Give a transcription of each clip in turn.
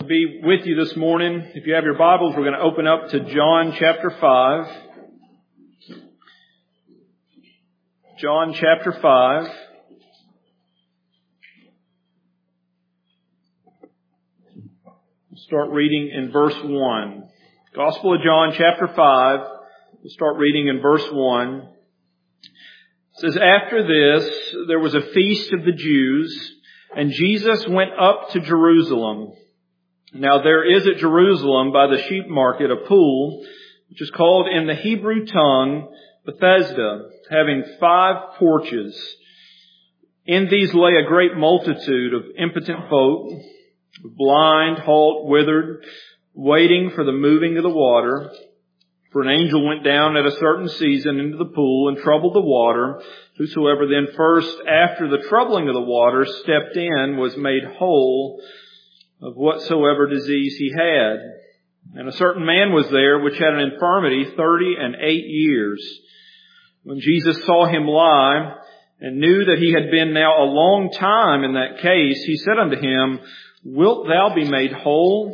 be with you this morning. If you have your Bibles, we're going to open up to John chapter 5. John chapter 5. We'll start reading in verse 1. Gospel of John chapter 5. We'll start reading in verse 1. It says, "After this, there was a feast of the Jews, and Jesus went up to Jerusalem. Now there is at Jerusalem by the sheep market a pool, which is called in the Hebrew tongue Bethesda, having 5 porches. In these lay a great multitude of impotent folk, blind, halt, withered, waiting for the moving of the water. For an angel went down at a certain season into the pool and troubled the water. Whosoever then first, after the troubling of the water, stepped in was made whole of whatsoever disease he had. And a certain man was there which had an infirmity 38 years. When Jesus saw him lie, and knew that he had been now a long time in that case, he said unto him, Wilt thou be made whole?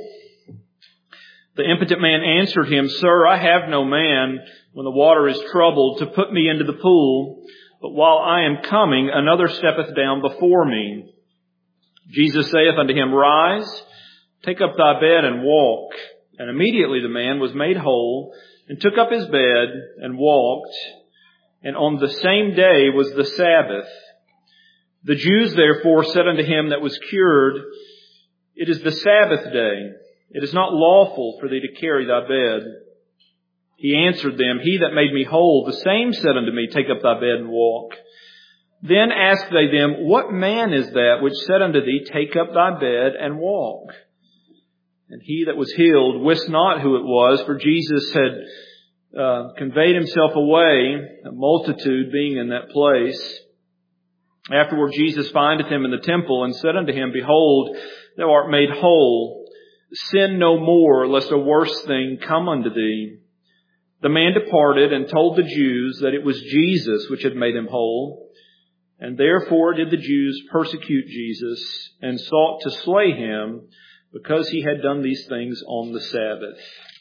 The impotent man answered him, Sir, I have no man, when the water is troubled, to put me into the pool. But while I am coming, another steppeth down before me. Jesus saith unto him, Rise, take up thy bed and walk. And immediately the man was made whole, and took up his bed and walked. And on the same day was the Sabbath. The Jews therefore said unto him that was cured, It is the Sabbath day. It is not lawful for thee to carry thy bed. He answered them, He that made me whole, the same said unto me, Take up thy bed and walk. Then asked they them, What man is that which said unto thee, Take up thy bed and walk? And he that was healed wist not who it was, for Jesus had conveyed himself away, a multitude being in that place. Afterward Jesus findeth him in the temple, and said unto him, Behold, thou art made whole. Sin no more, lest a worse thing come unto thee. The man departed and told the Jews that it was Jesus which had made him whole. And therefore did the Jews persecute Jesus, and sought to slay him, because he had done these things on the Sabbath."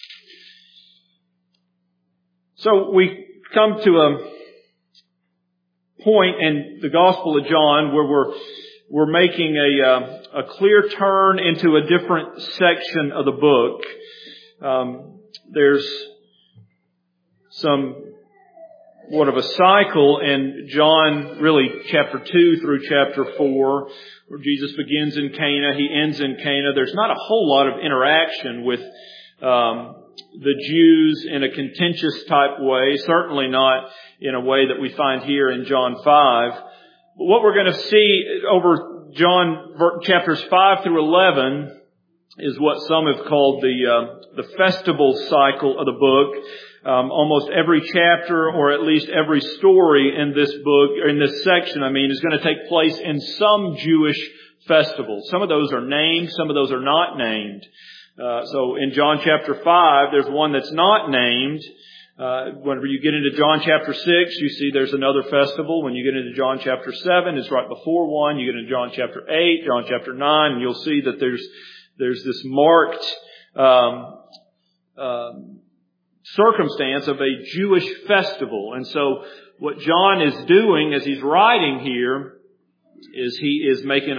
So we come to a point in the Gospel of John where we're making a clear turn into a different section of the book. There's somewhat of a cycle in John, really chapter 2 through chapter 4, where Jesus begins in Cana, he ends in Cana. There's not a whole lot of interaction with the Jews in a contentious type way, certainly not in a way that we find here in John 5. But what we're going to see over John chapters 5 through 11 is what some have called the festival cycle of the book. Almost every chapter, or at least every story in this book, or in this section, is going to take place in some Jewish festival. Some of those are named, some of those are not named. So in John chapter 5, there's one that's not named. Whenever you get into John chapter 6, you see there's another festival. When you get into John chapter 7, it's right before one. You get into John chapter 8, John chapter 9, and you'll see that there's this marked circumstance of a Jewish festival. And so what John is doing as he's writing here is he is making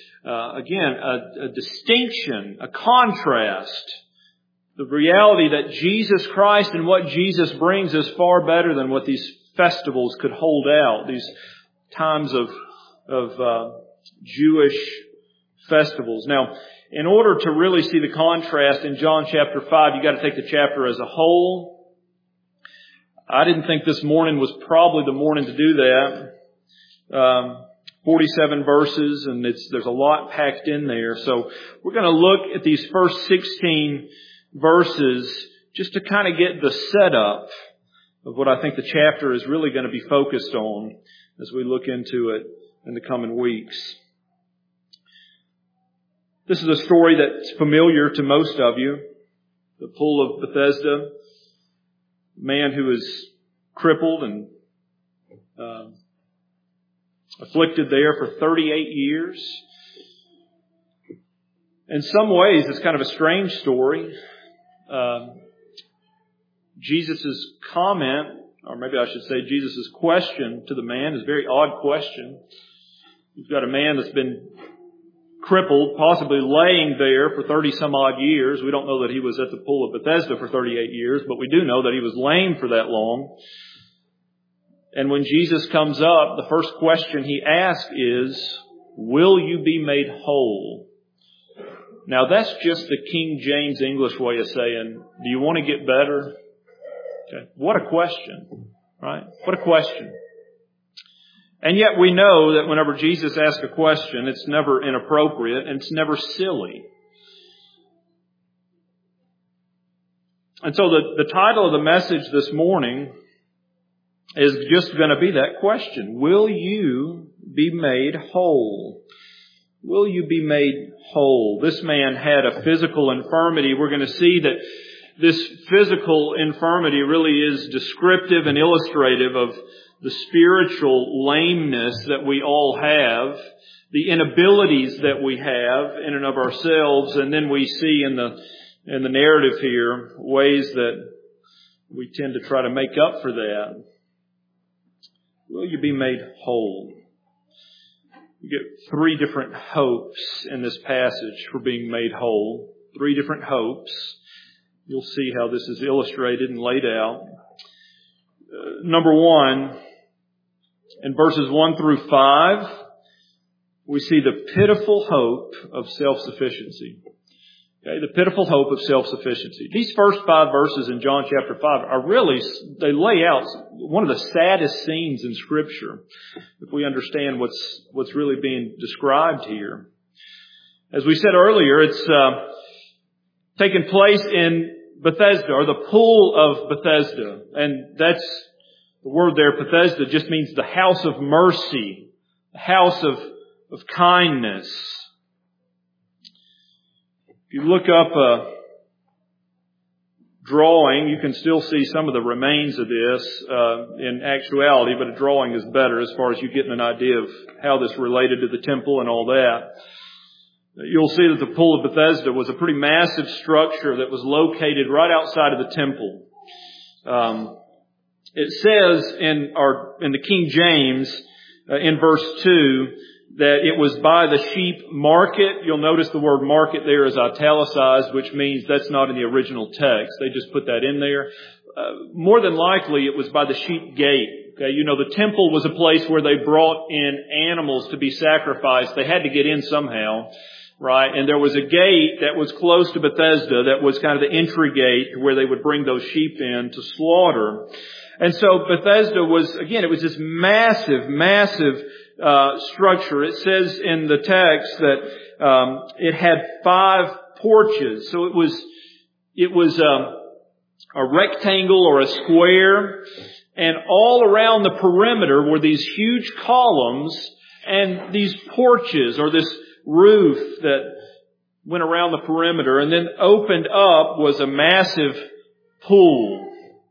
a distinction, a contrast. The reality that Jesus Christ and what Jesus brings is far better than what these festivals could hold out, these times of Jewish festivals. Now, in order to really see the contrast in John chapter 5, you've got to take the chapter as a whole. I didn't think this morning was probably the morning to do that. 47 verses, and there's a lot packed in there. So we're going to look at these first 16 verses just to kind of get the setup of what I think the chapter is really going to be focused on as we look into it in the coming weeks. This is a story that's familiar to most of you. The pool of Bethesda, a man who is crippled and afflicted there for 38 years. In some ways, it's kind of a strange story. Jesus' comment, or maybe I should say Jesus' question to the man, is a very odd question. You've got a man that's been crippled, possibly laying there for 30 some odd years. We don't know that he was at the pool of Bethesda for 38 years, but we do know that he was lame for that long. And when Jesus comes up, the first question he asks is, will you be made whole? Now that's just the King James English way of saying, do you want to get better? Okay. What a question, right? What a question. And yet we know that whenever Jesus asks a question, it's never inappropriate and it's never silly. And so the title of the message this morning is just going to be that question. Will you be made whole? Will you be made whole? This man had a physical infirmity. We're going to see that this physical infirmity really is descriptive and illustrative of the spiritual lameness that we all have, the inabilities that we have in and of ourselves, and then we see in the narrative here ways that we tend to try to make up for that. Will you be made whole? We get three different hopes in this passage for being made whole. Three different hopes. You'll see how this is illustrated and laid out. Number one, in verses 1 through 5, we see the pitiful hope of self-sufficiency. Okay, the pitiful hope of self-sufficiency. These first 5 verses in John chapter 5 are really, they lay out one of the saddest scenes in Scripture, if we understand what's really being described here. As we said earlier, it's taken place in Bethesda, or the pool of Bethesda. And that's, the word there, Bethesda, just means the house of mercy, the house of kindness. If you look up a drawing, you can still see some of the remains of this in actuality, but a drawing is better as far as you getting an idea of how this related to the temple and all that. You'll see that the pool of Bethesda was a pretty massive structure that was located right outside of the temple. It says in the King James, in verse 2, that it was by the sheep market. You'll notice the word market there is italicized, which means that's not in the original text. They just put that in there. More than likely, it was by the sheep gate. Okay, you know, the temple was a place where they brought in animals to be sacrificed. They had to get in somehow, right? And there was a gate that was close to Bethesda that was kind of the entry gate where they would bring those sheep in to slaughter. And so Bethesda was, again, it was this massive structure. It says in the text that it had 5 porches. So it was a rectangle or a square, and all around the perimeter were these huge columns and these porches, or this roof that went around the perimeter, and then opened up was a massive pool.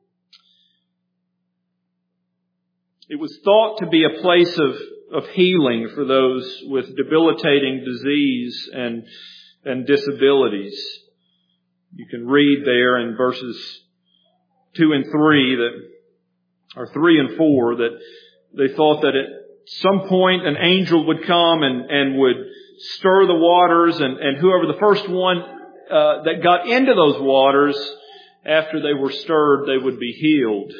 It was thought to be a place of healing for those with debilitating disease and disabilities. You can read there in verses 2 and 3 or 3 and 4 that they thought that at some point an angel would come and would stir the waters, and whoever the first one that got into those waters after they were stirred, they would be healed.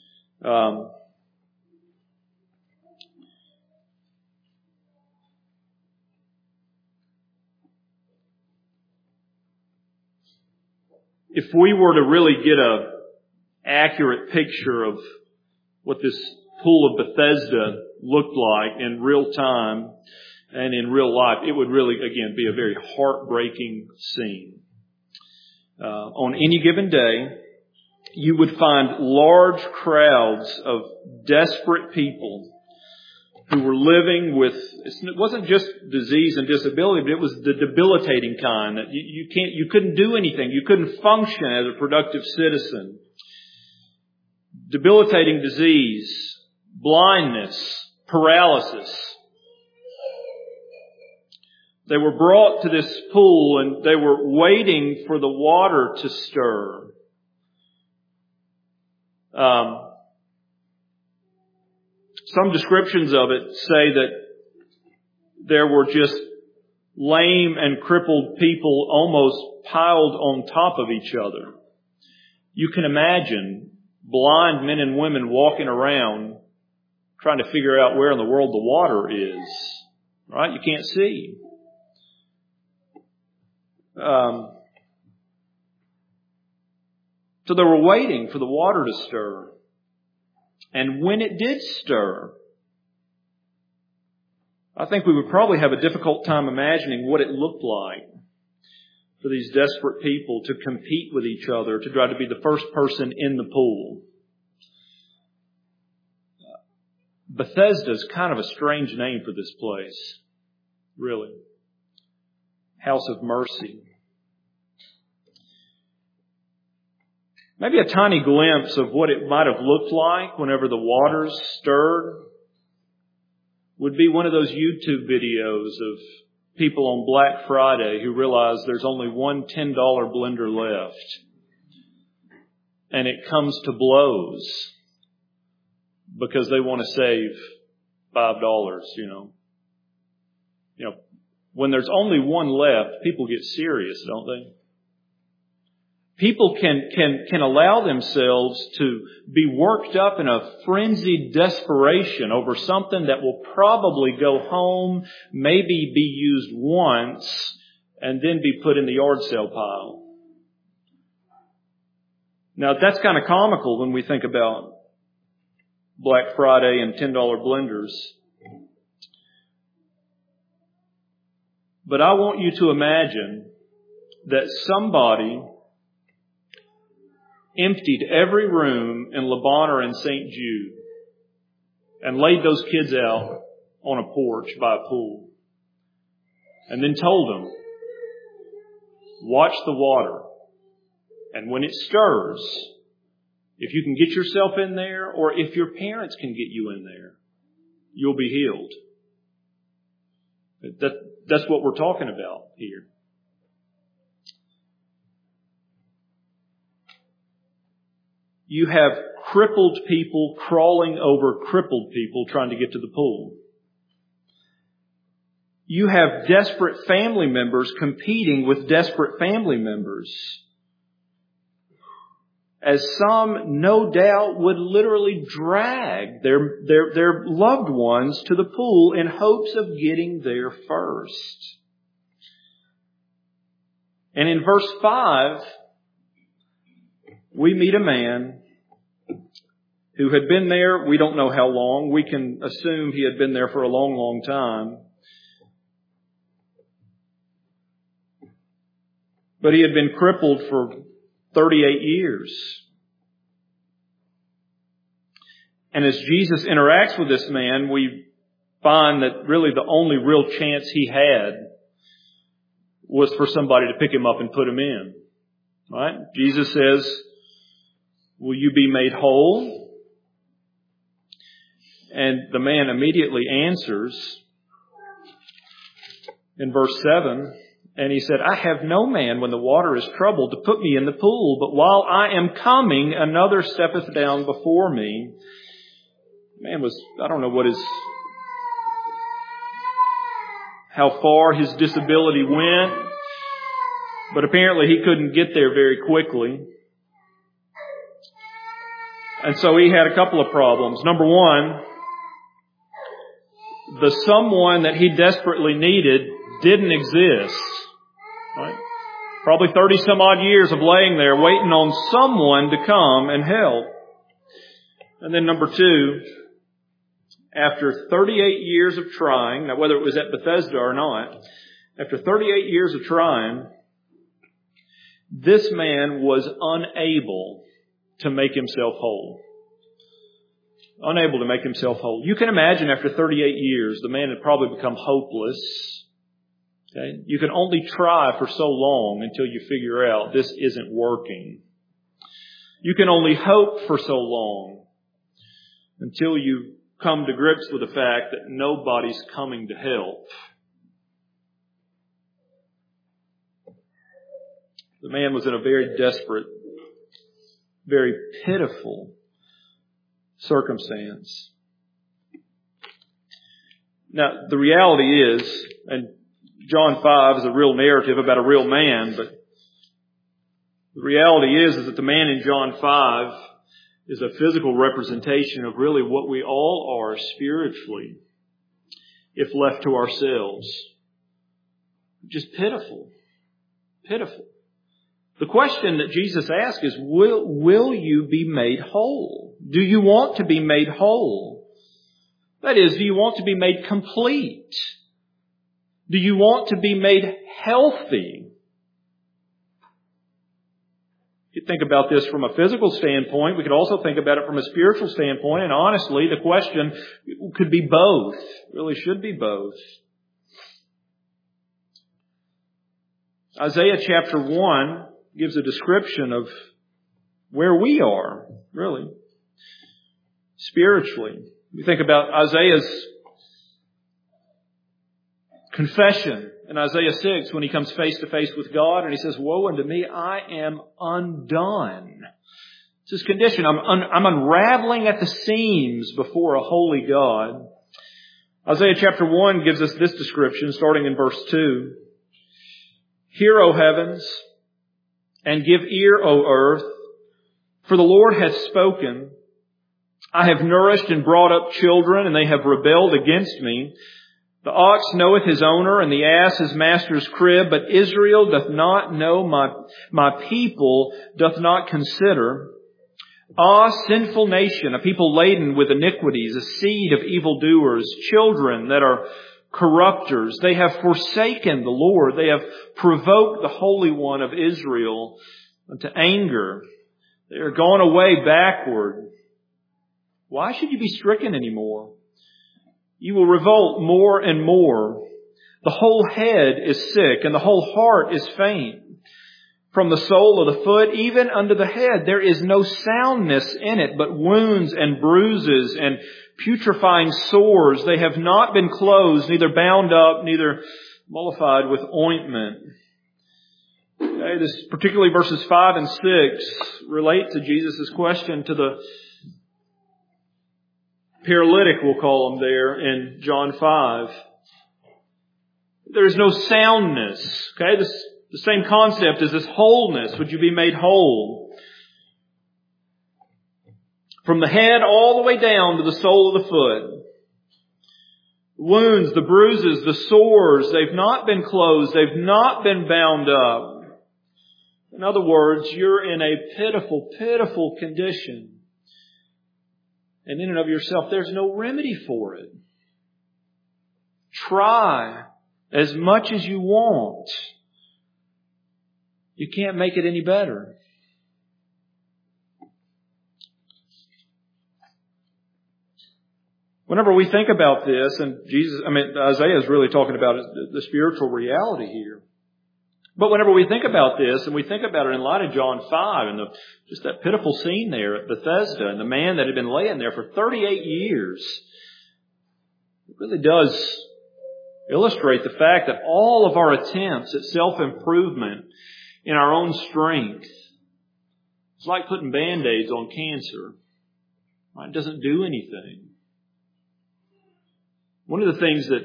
If we were to really get an accurate picture of what this pool of Bethesda looked like in real time and in real life, it would really, again, be a very heartbreaking scene. On any given day, you would find large crowds of desperate people who were living with, it wasn't just disease and disability, but it was the debilitating kind that you couldn't do anything. You couldn't function as a productive citizen. Debilitating disease, blindness, paralysis. They were brought to this pool and they were waiting for the water to stir. Some descriptions of it say that there were just lame and crippled people almost piled on top of each other. You can imagine blind men and women walking around trying to figure out where in the world the water is. Right? You can't see. So they were waiting for the water to stir. And when it did stir, I think we would probably have a difficult time imagining what it looked like for these desperate people to compete with each other to try to be the first person in the pool. Bethesda is kind of a strange name for this place, really. House of Mercy. Maybe a tiny glimpse of what it might have looked like whenever the waters stirred would be one of those YouTube videos of people on Black Friday who realize there's only one $10 blender left. And it comes to blows because they want to save $5, you know. When there's only one left, people get serious, don't they? People can allow themselves to be worked up in a frenzied desperation over something that will probably go home, maybe be used once, and then be put in the yard sale pile. Now, that's kind of comical when we think about Black Friday and $10 blenders. But I want you to imagine that somebody emptied every room in Le Bonheur and St. Jude and laid those kids out on a porch by a pool and then told them, watch the water. And when it stirs, if you can get yourself in there or if your parents can get you in there, you'll be healed. That's what we're talking about here. You have crippled people crawling over crippled people trying to get to the pool. You have desperate family members competing with desperate family members. As some, no doubt, would literally drag their loved ones to the pool in hopes of getting there first. And in verse 5, we meet a man who had been there, we don't know how long. We can assume he had been there for a long, long time. But he had been crippled for 38 years. And as Jesus interacts with this man, we find that really the only real chance he had was for somebody to pick him up and put him in. Right? Jesus says, will you be made whole? And the man immediately answers in verse 7, and he said, I have no man when the water is troubled to put me in the pool, but while I am coming, another steppeth down before me. Man was, I don't know how far his disability went, but apparently he couldn't get there very quickly. And so he had a couple of problems. Number one, the someone that he desperately needed didn't exist. Right? Probably 30 some odd years of laying there waiting on someone to come and help. And then number two, after 38 years of trying, now whether it was at Bethesda or not, after 38 years of trying, this man was unable to make himself whole. Unable to make himself whole. You can imagine after 38 years, the man had probably become hopeless. Okay? You can only try for so long until you figure out this isn't working. You can only hope for so long until you come to grips with the fact that nobody's coming to help. The man was in a very desperate, very pitiful circumstance. Now, the reality is, and John 5 is a real narrative about a real man, but the reality is that the man in John 5 is a physical representation of really what we all are spiritually, if left to ourselves. Just pitiful. Pitiful. The question that Jesus asks is, will you be made whole? Do you want to be made whole? That is, do you want to be made complete? Do you want to be made healthy? You think about this from a physical standpoint. We could also think about it from a spiritual standpoint. And honestly, the question could be both. It really should be both. Isaiah chapter 1 gives a description of where we are, really, spiritually. We think about Isaiah's confession in Isaiah 6 when he comes face to face with God and he says, "Woe unto me, I am undone." It's his condition. I'm unraveling at the seams before a holy God. Isaiah chapter 1 gives us this description starting in verse 2. "Hear, O heavens, and give ear, O earth, for the Lord hath spoken. I have nourished and brought up children, and they have rebelled against me. The ox knoweth his owner, and the ass his master's crib, but Israel doth not know, my people doth not consider. Ah, sinful nation, a people laden with iniquities, a seed of evildoers, children that are corrupters. They have forsaken the Lord. They have provoked the Holy One of Israel unto anger. They are gone away backward. Why should you be stricken anymore? You will revolt more and more. The whole head is sick, and the whole heart is faint. From the sole of the foot even unto the head, there is no soundness in it, but wounds and bruises and putrefying sores. They have not been closed, neither bound up, neither mollified with ointment." Okay, this particularly verses 5 and 6 relate to Jesus' question to the paralytic, we'll call him there, in John 5. There is no soundness. Okay, the same concept as this wholeness. Would you be made whole? From the head all the way down to the sole of the foot. The wounds, the bruises, the sores, they've not been closed. They've not been bound up. In other words, you're in a pitiful, pitiful condition. And in and of yourself, there's no remedy for it. Try as much as you want. You can't make it any better. Whenever we think about this, and Isaiah is really talking about the spiritual reality here. But whenever we think about this, and we think about it in light of John 5, and just that pitiful scene there at Bethesda, and the man that had been laying there for 38 years, it really does illustrate the fact that all of our attempts at self-improvement in our own strength, it's like putting Band-Aids on cancer. It doesn't do anything. One of the things that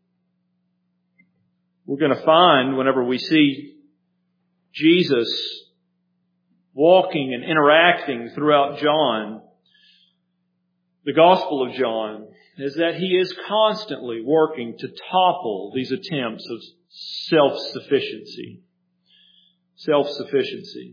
we're going to find whenever we see Jesus walking and interacting throughout John, the Gospel of John, is that he is constantly working to topple these attempts of self-sufficiency. Self-sufficiency.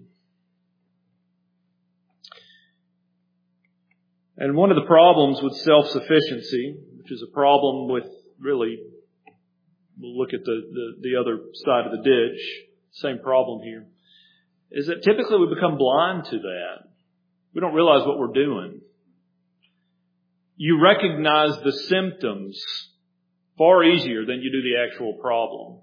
And one of the problems with self-sufficiency, which is a problem with really, we'll look at the other side of the ditch, same problem here, is that typically we become blind to that. We don't realize what we're doing. You recognize the symptoms far easier than you do the actual problem.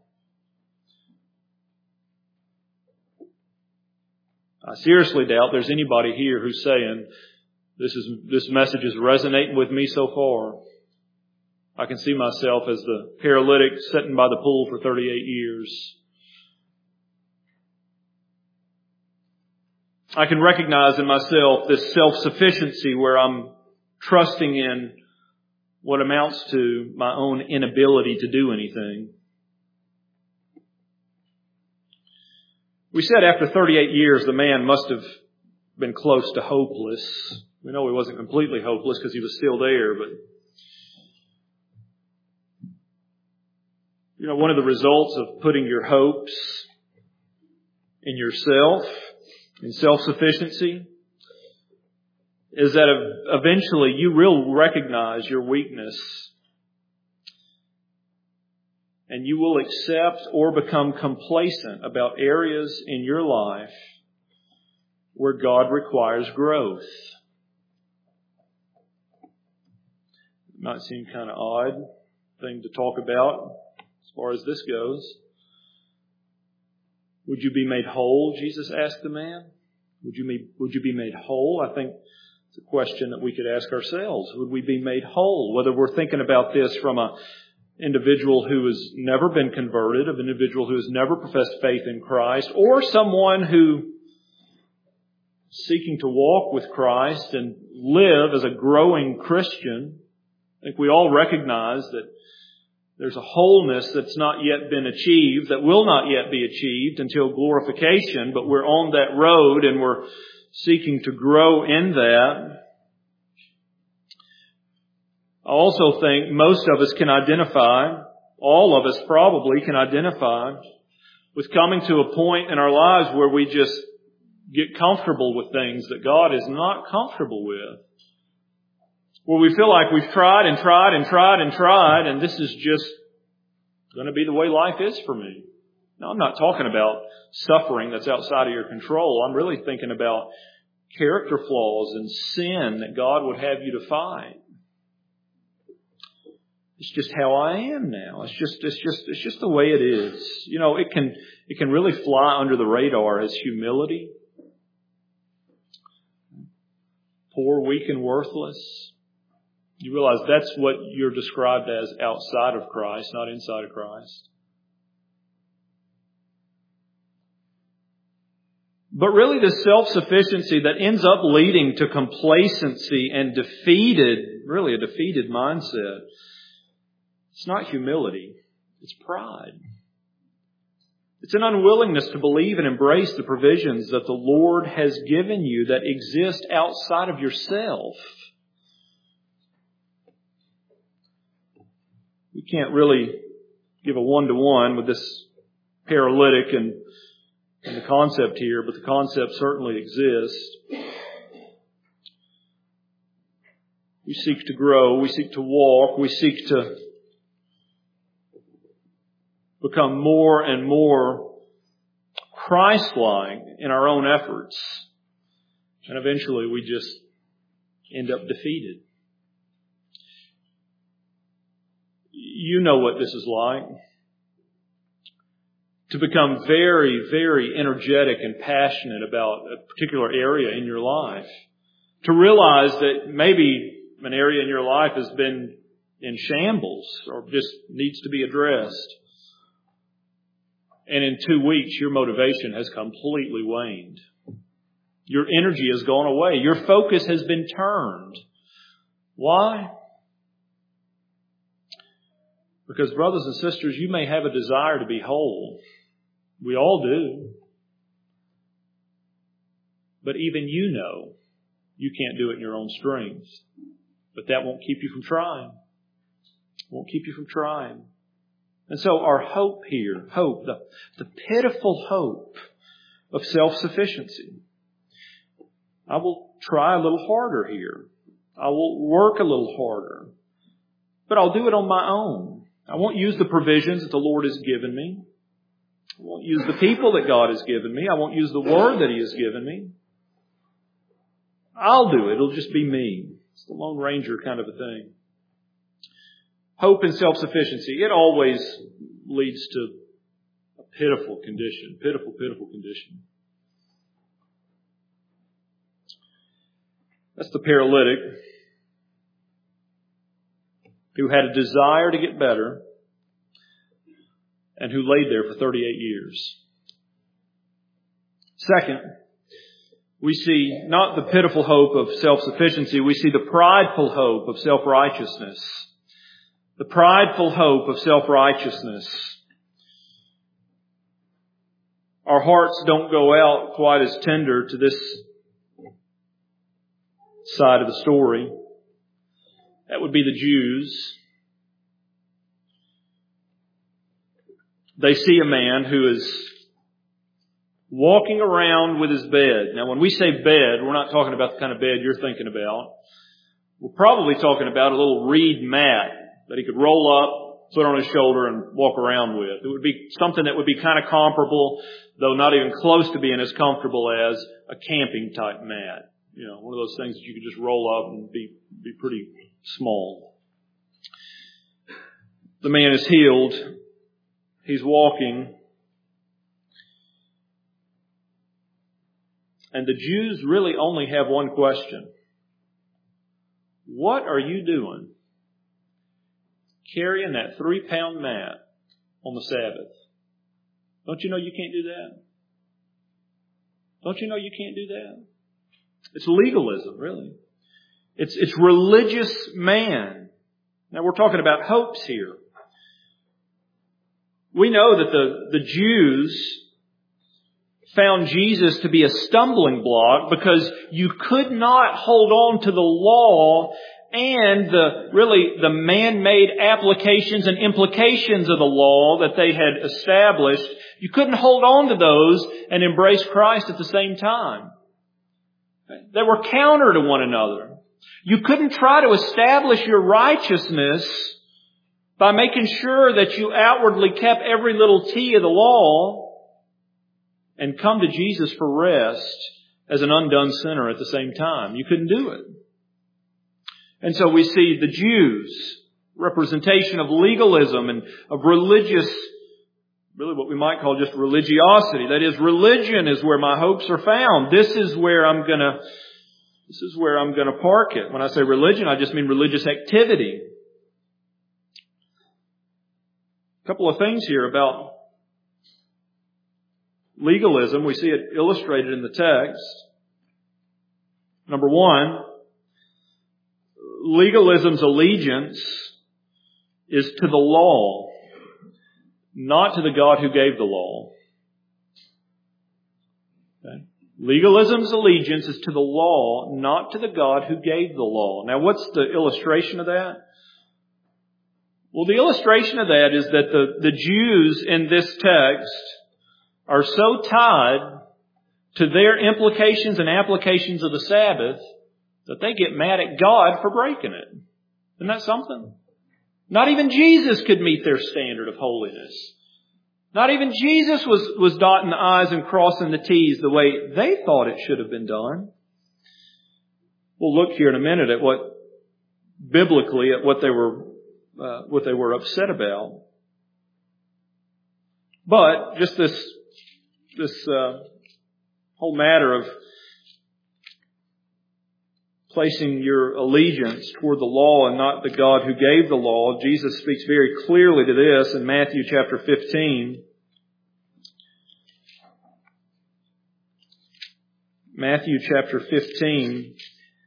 I seriously doubt there's anybody here who's saying, this message is resonating with me so far. I can see myself as the paralytic sitting by the pool for 38 years. I can recognize in myself this self-sufficiency where I'm trusting in what amounts to my own inability to do anything. We said after 38 years, the man must have been close to hopeless. We know he wasn't completely hopeless because he was still there, but one of the results of putting your hopes in yourself, in self-sufficiency, is that eventually you will recognize your weakness and you will accept or become complacent about areas in your life where God requires growth. It might seem kind of odd thing to talk about as far as this goes. Would you be made whole? Jesus asked the man. Would you be made whole? I think it's a question that we could ask ourselves. Would we be made whole? Whether we're thinking about this from an individual who has never been converted, an individual who has never professed faith in Christ, or someone who seeking to walk with Christ and live as a growing Christian. I think we all recognize that there's a wholeness that's not yet been achieved, that will not yet be achieved until glorification, but we're on that road and we're seeking to grow in that. I also think most of us can identify, all of us probably can identify with coming to a point in our lives where we just get comfortable with things that God is not comfortable with. Where we feel like we've tried and tried and tried and tried, and this is just going to be the way life is for me. Now, I'm not talking about suffering that's outside of your control. I'm really thinking about character flaws and sin that God would have you to fight. It's just how I am now. It's just the way it is. It can really fly under the radar as humility. Poor, weak, and worthless. You realize that's what you're described as outside of Christ, not inside of Christ. But really the self-sufficiency that ends up leading to complacency and a defeated mindset. It's not humility. It's pride. It's an unwillingness to believe and embrace the provisions that the Lord has given you that exist outside of yourself. We can't really give a one-to-one with this paralytic and the concept here, but the concept certainly exists. We seek to grow, we seek to walk, we seek to become more and more Christ-like in our own efforts. And eventually we just end up defeated. You know what this is like. To become very, very energetic and passionate about a particular area in your life. To realize that maybe an area in your life has been in shambles or just needs to be addressed. And in 2 weeks, your motivation has completely waned. Your energy has gone away. Your focus has been turned. Why? Because, brothers and sisters, you may have a desire to be whole. We all do. But even you know you can't do it in your own strength. But that won't keep you from trying. Won't keep you from trying. And so our hope here, the pitiful hope of self-sufficiency. I will try a little harder here. I will work a little harder. But I'll do it on my own. I won't use the provisions that the Lord has given me. I won't use the people that God has given me. I won't use the word that He has given me. I'll do it. It'll just be me. It's the Lone Ranger kind of a thing. Hope and self-sufficiency, it always leads to a pitiful condition. Pitiful condition. That's the paralytic who had a desire to get better and who laid there for 38 years. Second, We see not the pitiful hope of self-sufficiency, we see the prideful hope of self-righteousness. The prideful hope of self-righteousness. Our hearts don't go out quite as tender to this side of the story. That would be the Jews. They see a man who is walking around with his bed. Now, when we say bed, we're not talking about the kind of bed you're thinking about. We're probably talking about a little reed mat that he could roll up, put on his shoulder, and walk around with. It would be something that would be kind of comparable, though not even close to being as comfortable as a camping type mat. You know, one of those things that you could just roll up and be pretty small. The man is healed. He's walking. And the Jews really only have one question. What are you doing carrying that 3-pound mat on the Sabbath? Don't you know you can't do that? Don't you know you can't do that? It's legalism, really. It's religious man. Now we're talking about hopes here. We know that the Jews found Jesus to be a stumbling block because you could not hold on to the law and the man-made applications and implications of the law that they had established. You couldn't hold on to those and embrace Christ at the same time. They were counter to one another. You couldn't try to establish your righteousness by making sure that you outwardly kept every little T of the law and come to Jesus for rest as an undone sinner at the same time. You couldn't do it. And so we see the Jews, representation of legalism and of religious, really what we might call just religiosity. That is, religion is where my hopes are found. This is where I'm gonna park it. When I say religion, I just mean religious activity. A couple of things here about legalism. We see it illustrated in the text. Number one, legalism's allegiance is to the law, not to the God who gave the law. Okay? Legalism's allegiance is to the law, not to the God who gave the law. Now, what's the illustration of that? Well, the illustration of that is that the Jews in this text are so tied to their implications and applications of the Sabbath that they get mad at God for breaking it. Isn't that something? Not even Jesus could meet their standard of holiness. Not even Jesus was dotting the I's and crossing the T's the way they thought it should have been done. We'll look here in a minute at what they were upset about. But just this whole matter of placing your allegiance toward the law and not the God who gave the law, Jesus speaks very clearly to this in Matthew chapter 15. Matthew chapter 15.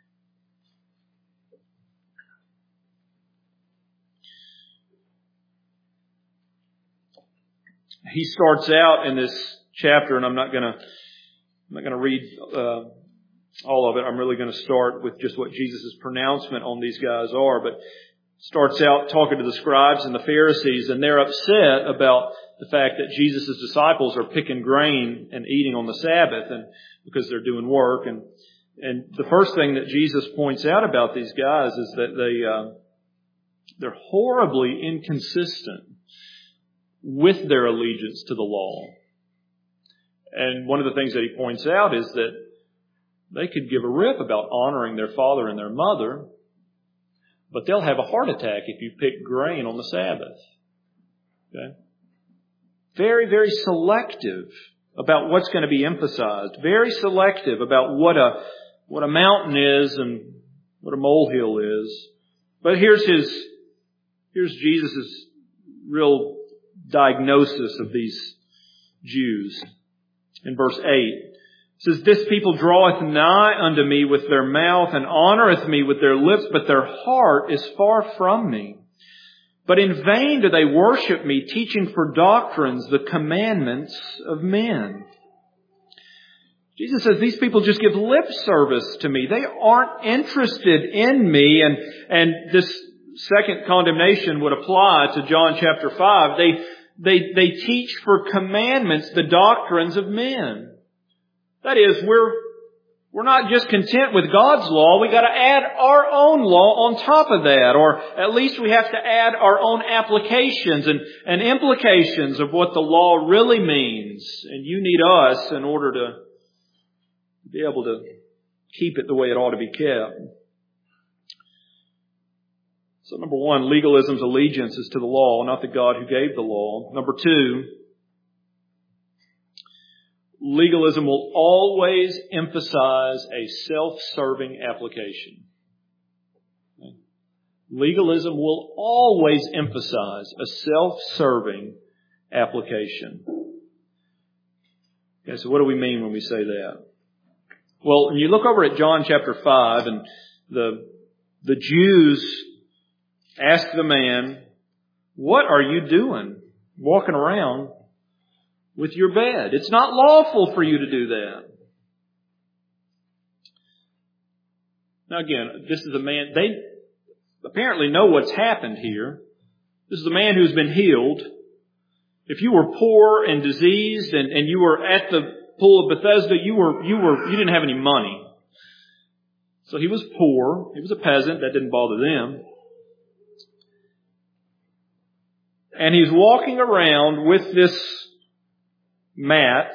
He starts out in this chapter, and I'm not going to read all of it. I'm really going to start with just what Jesus' pronouncement on these guys are. But starts out talking to the scribes and the Pharisees, and they're upset about the fact that Jesus' disciples are picking grain and eating on the Sabbath, and because they're doing work. And the first thing that Jesus points out about these guys is that they're horribly inconsistent with their allegiance to the law. And one of the things that he points out is that they could give a rip about honoring their father and their mother, but they'll have a heart attack if you pick grain on the Sabbath. Okay? Very, very selective about what's going to be emphasized. Very selective about what a mountain is and what a molehill is. But here's Jesus' real diagnosis of these Jews. In verse 8, It says, this people draweth nigh unto me with their mouth and honoreth me with their lips, but their heart is far from me. But in vain do they worship me, teaching for doctrines the commandments of men. Jesus says these people just give lip service to me. They aren't interested in me. And this second condemnation would apply to John chapter 5. They teach for commandments the doctrines of men. That is, we're not just content with God's law. We got to add our own law on top of that, or at least we have to add our own applications and implications of what the law really means. And you need us in order to be able to keep it the way it ought to be kept. So number one, legalism's allegiance is to the law, not the God who gave the law. Number two, legalism will always emphasize a self-serving application. Legalism will always emphasize a self-serving application. Okay, so what do we mean when we say that? Well, when you look over at John chapter 5, and the Jews ask the man, what are you doing walking around with your bed? It's not lawful for you to do that. Now again, this is a man, they apparently know what's happened here. This is a man who's been healed. If you were poor and diseased and you were at the pool of Bethesda, you didn't have any money. So he was poor. He was a peasant. That didn't bother them. And he's walking around with this mat,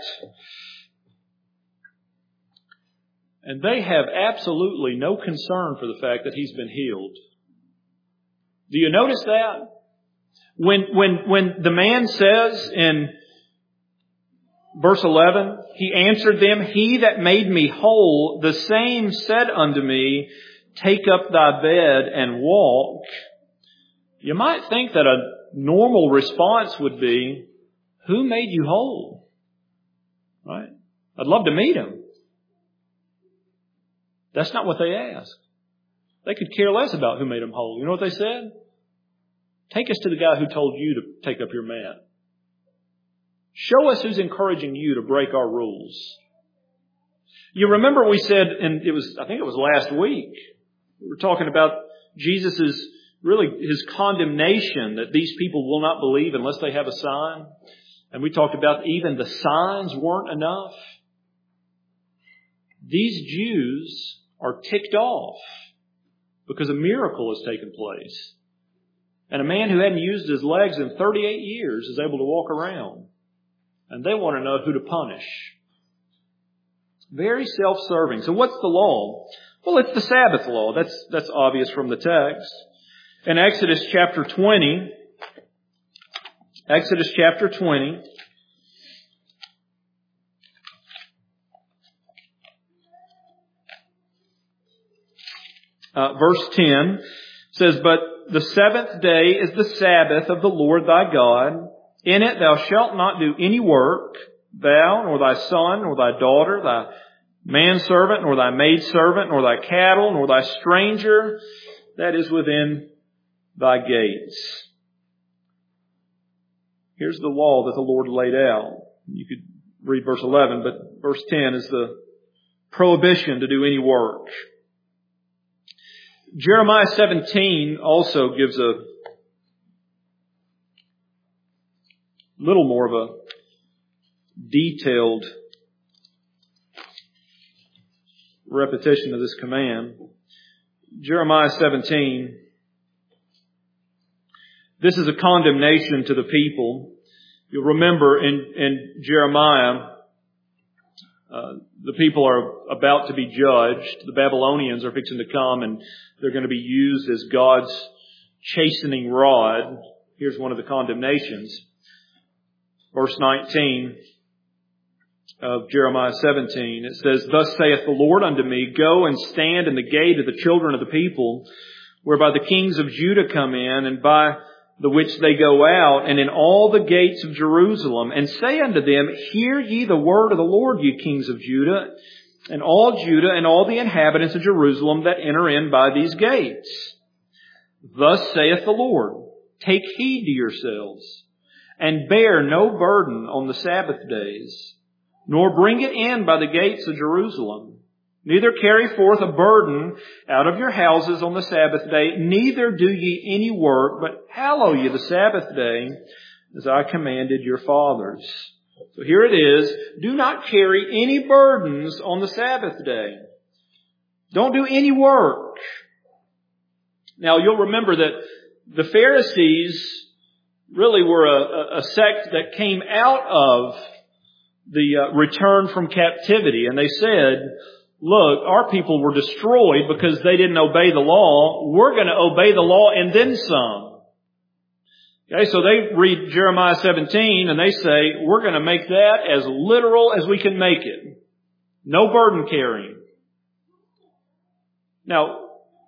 and they have absolutely no concern for the fact that he's been healed. Do you notice that? When the man says in verse 11, he answered them, he that made me whole, the same said unto me, take up thy bed and walk. You might think that a normal response would be, who made you whole? Right? I'd love to meet him. That's not what they asked. They could care less about who made them whole. You know what they said? Take us to the guy who told you to take up your mat. Show us who's encouraging you to break our rules. You remember we said, and I think it was last week, we were talking about Jesus' really his condemnation that these people will not believe unless they have a sign. And we talked about even the signs weren't enough. These Jews are ticked off because a miracle has taken place. And a man who hadn't used his legs in 38 years is able to walk around. And they want to know who to punish. Very self-serving. So what's the law? Well, it's the Sabbath law. That's obvious from the text. In Exodus chapter 20, verse 10 says, but the seventh day is the Sabbath of the Lord thy God. In it thou shalt not do any work, thou, nor thy son, nor thy daughter, thy manservant, nor thy maidservant, nor thy cattle, nor thy stranger that is within thy gates. Here's the law that the Lord laid out. You could read verse 11, but verse 10 is the prohibition to do any work. Jeremiah 17 also gives a little more of a detailed repetition of this command. Jeremiah 17. This is a condemnation to the people. You'll remember in Jeremiah, the people are about to be judged. The Babylonians are fixing to come, and they're going to be used as God's chastening rod. Here's one of the condemnations. Verse 19 of Jeremiah 17. It says, thus saith the Lord unto me, go and stand in the gate of the children of the people, whereby the kings of Judah come in, and by the which they go out, and in all the gates of Jerusalem, and say unto them, Hear ye the word of the Lord, ye kings of Judah, and all the inhabitants of Jerusalem that enter in by these gates. Thus saith the Lord, Take heed to yourselves, and bear no burden on the Sabbath days, nor bring it in by the gates of Jerusalem. Neither carry forth a burden out of your houses on the Sabbath day, neither do ye any work, but hallow ye the Sabbath day, as I commanded your fathers. So here it is, do not carry any burdens on the Sabbath day. Don't do any work. Now you'll remember that the Pharisees really were a sect that came out of the return from captivity, and they said, look, our people were destroyed because they didn't obey the law. We're going to obey the law and then some. Okay, so they read Jeremiah 17 and they say, we're going to make that as literal as we can make it. No burden carrying. Now,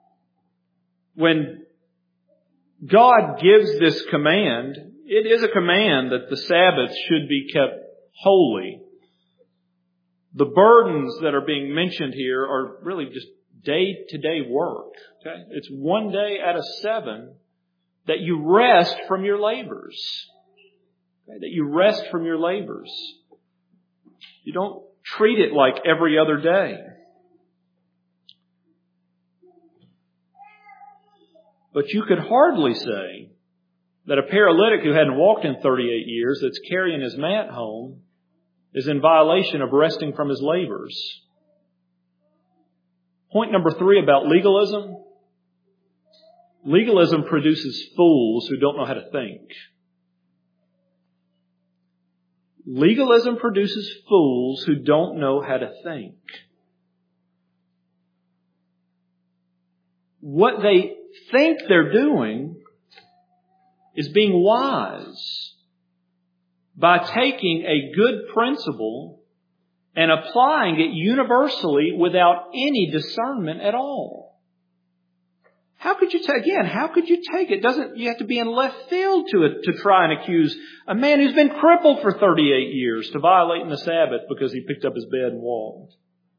when God gives this command, it is a command that the Sabbath should be kept holy. The burdens that are being mentioned here are really just day-to-day work. Okay? It's one day out of 7 that you rest from your labors. Okay? That you rest from your labors. You don't treat it like every other day. But you could hardly say that a paralytic who hadn't walked in 38 years that's carrying his mat home is in violation of resting from his labors. Point number 3 about legalism. Legalism produces fools who don't know how to think. Legalism produces fools who don't know how to think. What they think they're doing is being wise by taking a good principle and applying it universally without any discernment at all. How could you take it? You have to be in left field to try and accuse a man who's been crippled for 38 years to violating the Sabbath because he picked up his bed and walked.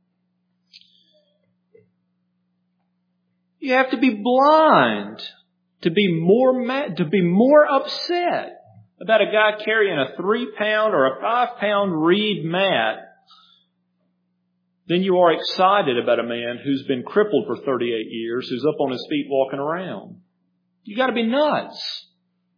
You have to be blind to be more upset about a guy carrying a 3-pound or a 5-pound reed mat than you are excited about a man who's been crippled for 38 years, who's up on his feet walking around. You got to be nuts.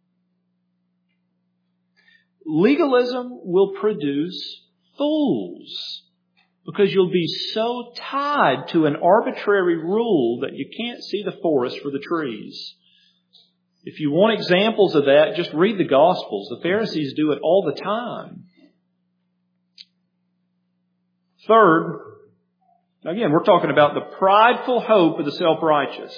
Legalism will produce fools because you'll be so tied to an arbitrary rule that you can't see the forest for the trees. If you want examples of that, just read the Gospels. The Pharisees do it all the time. Third, again, we're talking about the prideful hope of the self-righteous.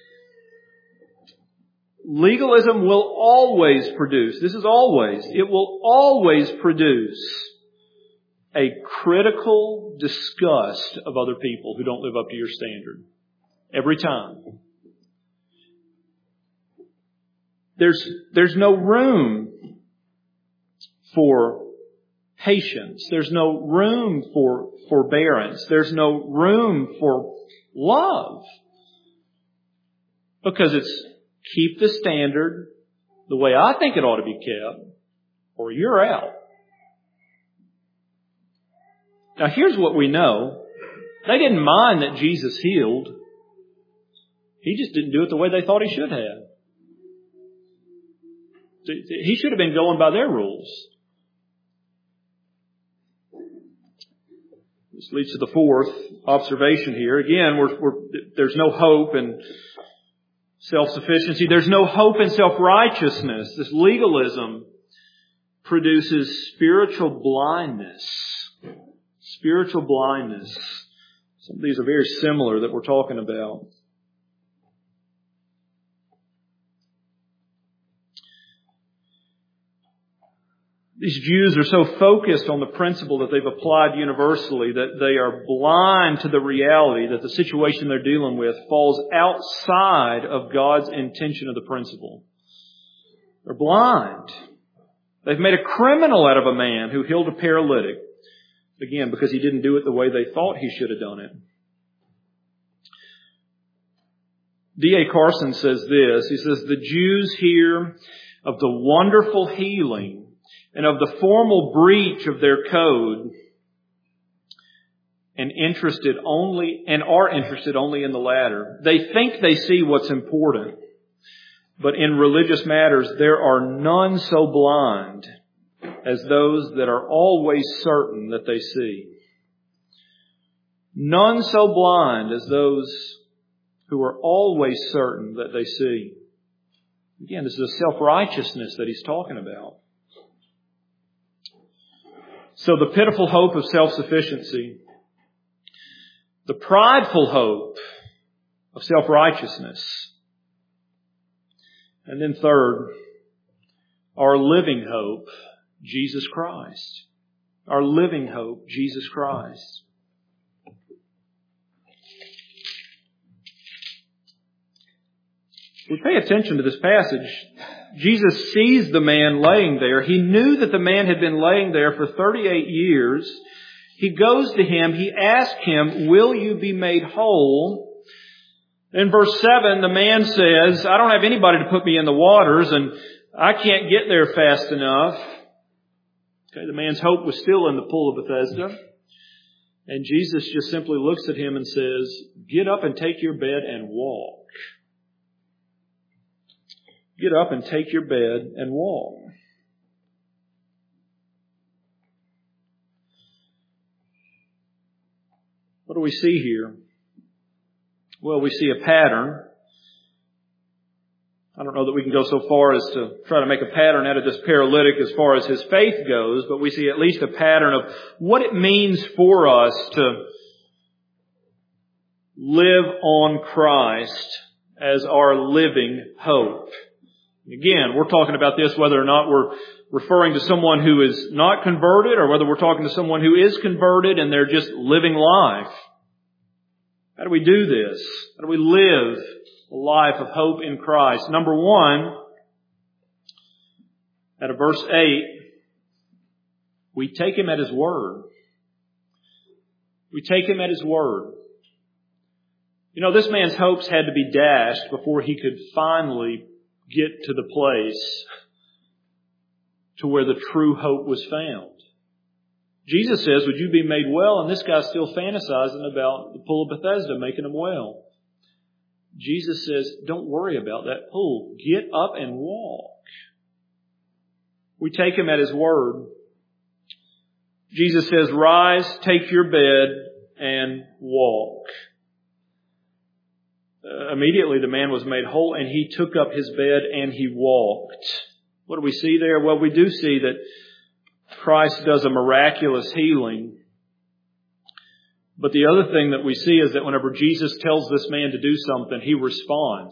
Legalism will always produce, it will always produce a critical disgust of other people who don't live up to your standard. Every time. There's no room for patience. There's no room for forbearance. There's no room for love. Because it's keep the standard the way I think it ought to be kept, or you're out. Now here's what we know. They didn't mind that Jesus healed. He just didn't do it the way they thought he should have. He should have been going by their rules. This leads to the fourth observation here. Again, there's no hope in self-sufficiency. There's no hope in self-righteousness. This legalism produces spiritual blindness. Spiritual blindness. Some of these are very similar that we're talking about. These Jews are so focused on the principle that they've applied universally that they are blind to the reality that the situation they're dealing with falls outside of God's intention of the principle. They're blind. They've made a criminal out of a man who healed a paralytic. Again, because he didn't do it the way they thought he should have done it. D.A. Carson says this. He says, the Jews hear of the wonderful healing and of the formal breach of their code and are interested only in the latter. They think they see what's important. But in religious matters, there are none so blind as those that are always certain that they see. None so blind as those who are always certain that they see. Again, this is a self-righteousness that he's talking about. So the pitiful hope of self-sufficiency, the prideful hope of self-righteousness, and then third, our living hope, Jesus Christ. Our living hope, Jesus Christ. We pay attention to this passage. Jesus sees the man laying there. He knew that the man had been laying there for 38 years. He goes to him. He asks him, will you be made whole? In verse 7, the man says, I don't have anybody to put me in the waters, and I can't get there fast enough. Okay, the man's hope was still in the pool of Bethesda. And Jesus just simply looks at him and says, get up and take your bed and walk. Get up and take your bed and walk. What do we see here? Well, we see a pattern. I don't know that we can go so far as to try to make a pattern out of this paralytic as far as his faith goes, but we see at least a pattern of what it means for us to live on Christ as our living hope. Again, we're talking about this whether or not we're referring to someone who is not converted or whether we're talking to someone who is converted and they're just living life. How do we do this? How do we live a life of hope in Christ? Number one, out of verse 8, we take Him at His word. We take Him at His word. You know, this man's hopes had to be dashed before he could finally get to the place to where the true hope was found. Jesus says, would you be made well? And this guy's still fantasizing about the pool of Bethesda making him well. Jesus says, don't worry about that pool. Get up and walk. We take Him at His word. Jesus says, rise, take your bed, and walk. Immediately the man was made whole and he took up his bed and he walked. What do we see there? Well, we do see that Christ does a miraculous healing. But the other thing that we see is that whenever Jesus tells this man to do something, he responds.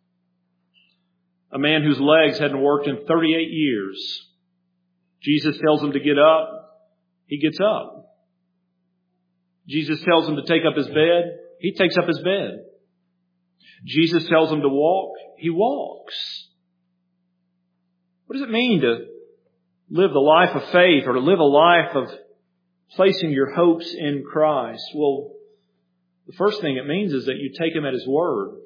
A man whose legs hadn't worked in 38 years. Jesus tells him to get up. He gets up. Jesus tells him to take up his bed. He takes up his bed. Jesus tells him to walk. He walks. What does it mean to live the life of faith or to live a life of placing your hopes in Christ? Well, the first thing it means is that you take Him at His word.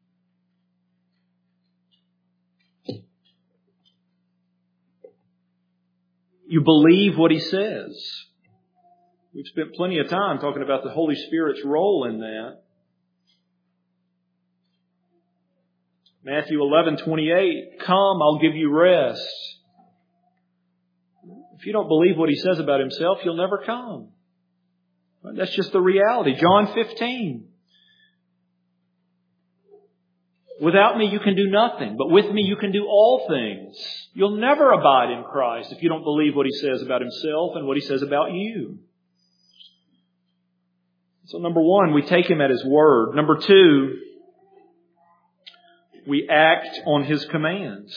You believe what He says. We've spent plenty of time talking about the Holy Spirit's role in that. Matthew 11:28, come, I'll give you rest. If you don't believe what He says about Himself, you'll never come. That's just the reality. John 15. Without me you can do nothing, but with me you can do all things. You'll never abide in Christ if you don't believe what He says about Himself and what He says about you. So number one, we take Him at His word. Number two, we act on His commands.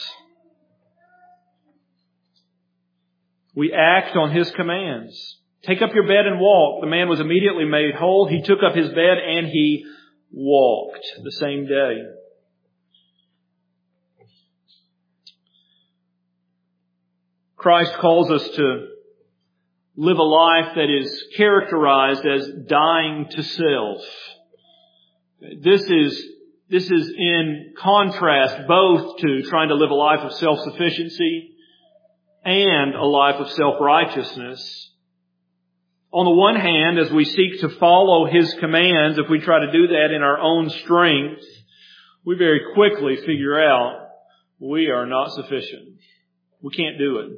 We act on His commands. Take up your bed and walk. The man was immediately made whole. He took up his bed and he walked the same day. Christ calls us to live a life that is characterized as dying to self. This is in contrast both to trying to live a life of self-sufficiency and a life of self-righteousness. On the one hand, as we seek to follow His commands, if we try to do that in our own strength, we very quickly figure out we are not sufficient. We can't do it.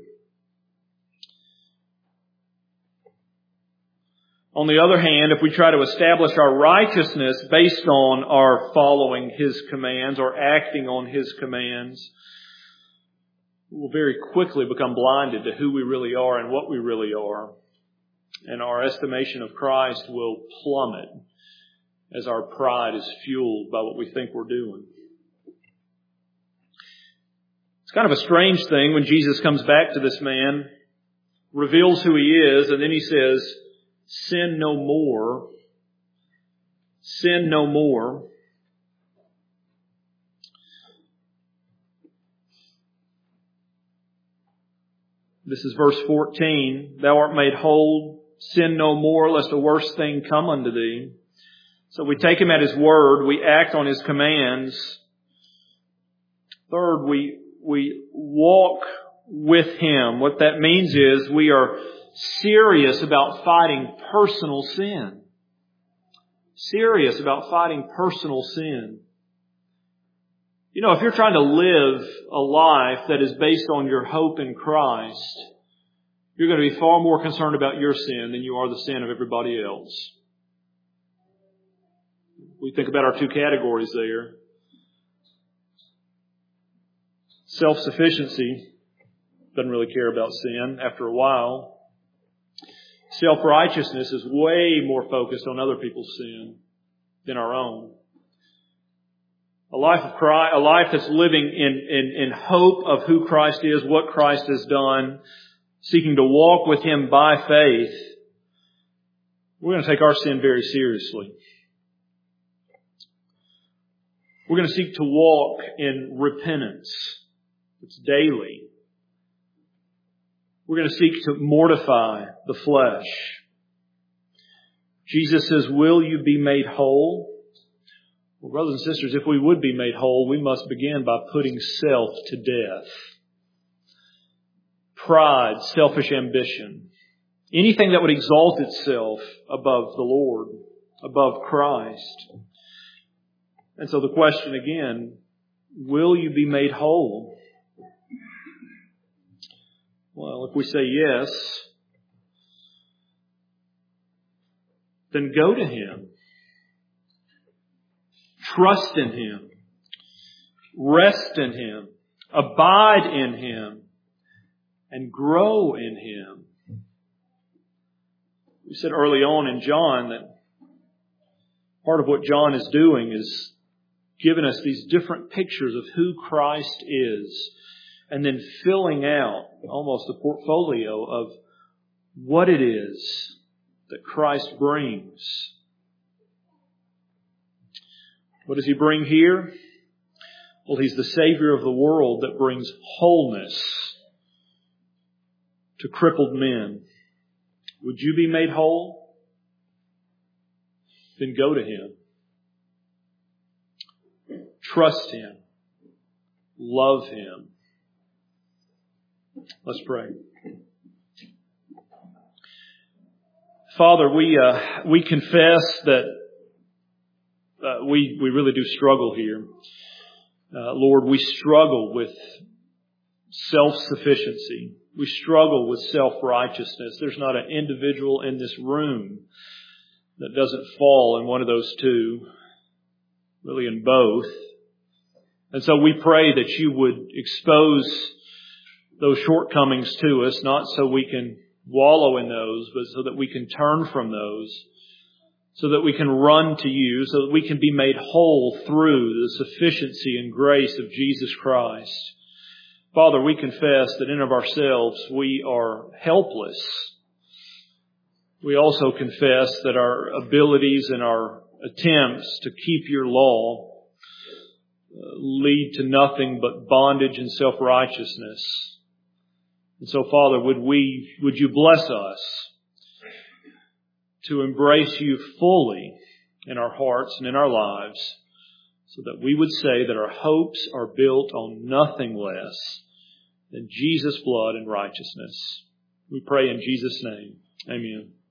On the other hand, if we try to establish our righteousness based on our following His commands or acting on His commands, we'll very quickly become blinded to who we really are and what we really are. And our estimation of Christ will plummet as our pride is fueled by what we think we're doing. It's kind of a strange thing when Jesus comes back to this man, reveals who he is, and then he says, sin no more. Sin no more. This is verse 14. Thou art made whole. Sin no more, lest a worse thing come unto thee. So we take Him at His word. We act on His commands. Third, we walk with Him. What that means is we are serious about fighting personal sin. Serious about fighting personal sin. You know, if you're trying to live a life that is based on your hope in Christ, you're going to be far more concerned about your sin than you are the sin of everybody else. We think about our two categories there. Self-sufficiency doesn't really care about sin after a while. Self-righteousness is way more focused on other people's sin than our own. A life of Christ, a life that's living in hope of who Christ is, what Christ has done, seeking to walk with Him by faith. We're going to take our sin very seriously. We're going to seek to walk in repentance. It's daily. We're going to seek to mortify the flesh. Jesus says, will you be made whole? Well, brothers and sisters, if we would be made whole, we must begin by putting self to death. Pride, selfish ambition, anything that would exalt itself above the Lord, above Christ. And so the question again, will you be made whole? Well, if we say yes, then go to Him. Trust in Him. Rest in Him. Abide in Him. And grow in Him. We said early on in John that part of what John is doing is giving us these different pictures of who Christ is, and then filling out almost a portfolio of what it is that Christ brings. What does He bring here? Well, He's the Savior of the world that brings wholeness to crippled men. Would you be made whole? Then go to Him. Trust Him. Love Him. Let's pray. Father, we confess that we really do struggle here. Lord, we struggle with self-sufficiency. We struggle with self-righteousness. There's not an individual in this room that doesn't fall in one of those two, really in both. And so we pray that You would expose those shortcomings to us, not so we can wallow in those, but so that we can turn from those, so that we can run to You, so that we can be made whole through the sufficiency and grace of Jesus Christ. Father, we confess that in of ourselves we are helpless. We also confess that our abilities and our attempts to keep Your law lead to nothing but bondage and self-righteousness. And so, Father, would you bless us to embrace you fully in our hearts and in our lives, so that we would say that our hopes are built on nothing less than Jesus' blood and righteousness. We pray in Jesus' name. Amen.